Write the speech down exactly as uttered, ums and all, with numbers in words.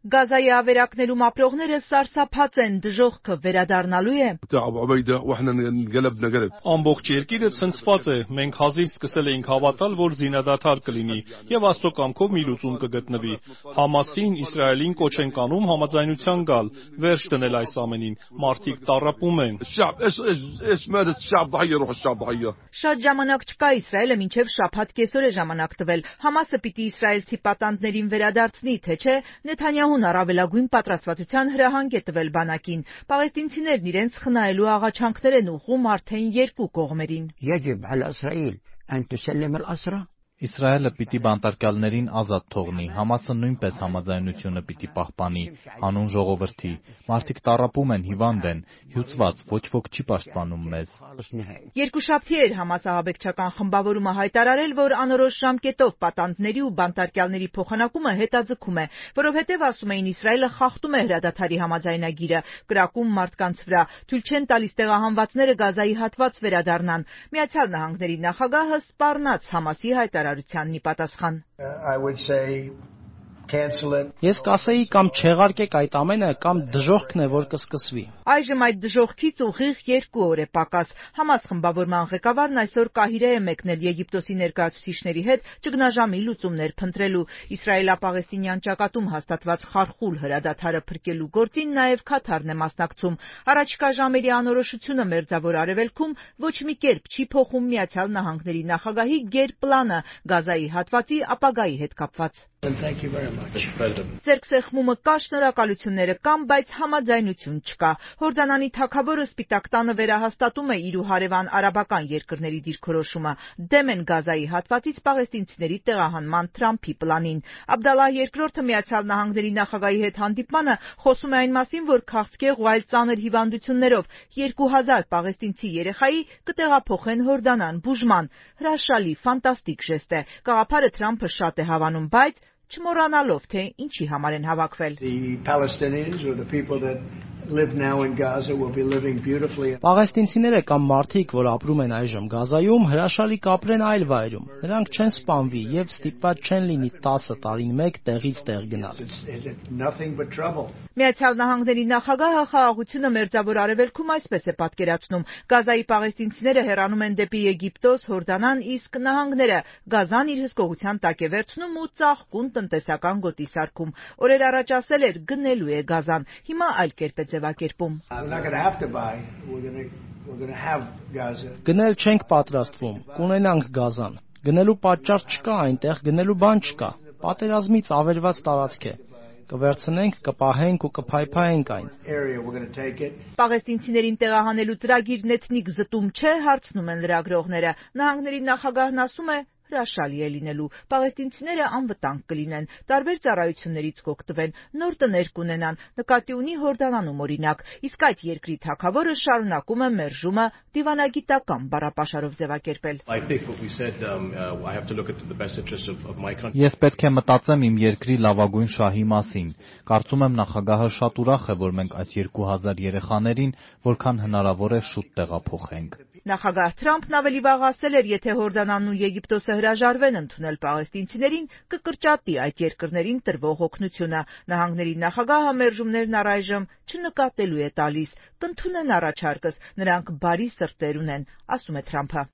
Գազայի ավերակներում ապրողները սարսափած են, դժոխքը վերադառնալու է։ Ամբողջ երկիրը ցնցված է, մենք հազիվ սկսել էինք հավատալ, որ զինադադար կլինի եւ Աստծո կամքով մի լուծում կգտնվի։ Համասին, Իսրայելին կոչ ենք անում համաձայնության գալ, վերջ դնել այս ամենին, մարդիկ տառապում են։ Շատ ժամանակ չկա, Իսրայելը մինչև շաբաթ կեսօր է ժամանակ տվել։ Համասը պիտի իսրայելցի պատանդներին վերադարձնի, թե չէ Նեթանյահուն առավելագույն պատրաստվածության հրահանգ է տվել բանակին։ Պաղեստինցիներն իրենց խնայելու աղաչանքներ են ուղղում արդեն երկու կողմերին։ Իսրայելը պիտի բանտարկյալներին ազատ թողնի, Համասը նույնպես համաձայնությունը պիտի պահպանի, հանուն ժողովրդի։ Մարդիկ տառապում են, հիվանդ են, հյուծված, ոչ ոք չի պաշտպանում մեզ։ Երկուշաբթի էր Համաս ահաբեկչական խմբավորումը հայտարարել, որ անորոշ ժամկետով պատանդների ու բանտարկյալների փոխանակումը հետաձգում է, որովհետև ասում էին Իսրայելը խախտում է հրադադարի համաձայնագիրը, կրակում մարդկանց վրա, թույլ չեն տալիս տեղահանվածները Գազայի հատված վերադառնան։ Միացյալ Նահանգների նախագահը սպառնաց Համասի հայտարարությանն ի պատասխան։ Ես կասեի կամ չեղարկեք այդ ամենը, կամ դժոխքն է, որ կսկսվի։ Այժմ այդ դժոխքից ուղիղ երկու օր է պակաս։ Համաս խմբավորման ղեկավարն այսօր Կահիրե է մեկնել Եգիպտոսի ներկայացուցիչների հետ ճգնաժամի լուծումներ փնտրելու։ Իսրայելա-պաղեստինյան ճակատում հաստատված խարխուլ հրադադարը փրկելու գործին նաև Քաթարն է մասնակցում։ Առաջիկա ժամերի անորոշությունը Մերձավոր Արևելքում ոչ մի կերպ չի փոխում Միացյալ Նահանգների նախագահի գերպլանը Գազայի հատվածի ապագայի հետ կապված։ Ձերքսեղմումը կա, շնորհակալությունները կան, բայց համաձայնություն չկա։ Հորդանանի թագավորը Սպիտակ տանը վերահաստատում է իր ու հարևան արաբական երկրների դիրքորոշումը։ Դեմ են Գազայի հատվածից պաղեստինցիների տեղահանման Թրամփի պլանին։ Աբդալլահ երկրորդը Միացյալ Նահանգների նախագահի հետ հանդիպմանը խոսում է այն մասին, որ քաղցկեղ ու այլ ծանր հիվանդություններով երկու հազար պաղեստինցի երեխայի կտեղափոխեն Հորդանան բուժման։ Հրաշալի, ֆանտաստիկ ժեստ է։ Գաղափարը Թրամփը շատ է հավանում, բայց չմոռանալով, թե ինչի համար են հավաքվել։ Պաղեստինցիները կամ մարդիկ, որ ապրում են այժմ Գազայում, հրաշալի կապրեն այլ վայրում։ Նրանք չեն սպանվի եւ ստիպված չեն լինի տասը տարին մեկ տեղից տեղ գնալ։ Միացյալ Նահանգների նախագահը խաղաղությունը Մերձավոր Արևելքում այսպես է պատկերացնում. Գազայի պաղեստինցիները հեռանում են դեպի Եգիպտոս, Հորդանան, իսկ նահանգները Գազան իր հսկողության տակ է վերցնում ու ծաղկուն տնտեսական գոտի սարքում։ Օրեր առաջ ասել էր գնելու է Գազան, հիմա այլ կերպ է ձևակերպում։ Գնել չենք պատրաստվում, կունենանք Գազան։ Գնելու պատճառ չկա այնտեղ, գնելու բան չկա։ Պատերազմից ավերված տարածք է։ Կվերցնենք, կպահենք ու կփայփայենք այն։ Պաղեստինցիներին տեղահանելու ծրագիրն էթնիկ զտում չէ, հարցնում են լրագրողները։ Նահանգների նախագահն ասում է. հրաշալի է լինելու։ Պաղեստինցիները անվտանգ կլինեն, տարբեր ծառայություններից կօգտվեն, նոր տներ կունենան, նկատի ունի Հորդանանում օրինակ։ Իսկ այդ երկրի թագավորը շարունակում է մերժումը դիվանագիտական բառապաշարով ձևակերպել։ Ես պետք է մտածեմ իմ երկրի լավագույն շահի մասին։ Կարծում եմ նախագահը շատ ուրախ է, որ մենք այս երկու հազար երեխաներին որքան հնարավոր է շուտ տեղափոխենք։ Նախագահ Թրամփն ավելի վաղ ասել էր, եթե Հորդանանն ու Եգիպտոսը հրաժարվեն ընդունել պաղեստինցիներին, կկրճատի այդ երկրներին տրվող օգնությունը։ Նահանգների նախագահը մերժումներն առայժմ չնկատելու է տալիս, կընդունեն առաջարկս, նրանք բարի սրտեր ունեն, ասում է Թրամփը։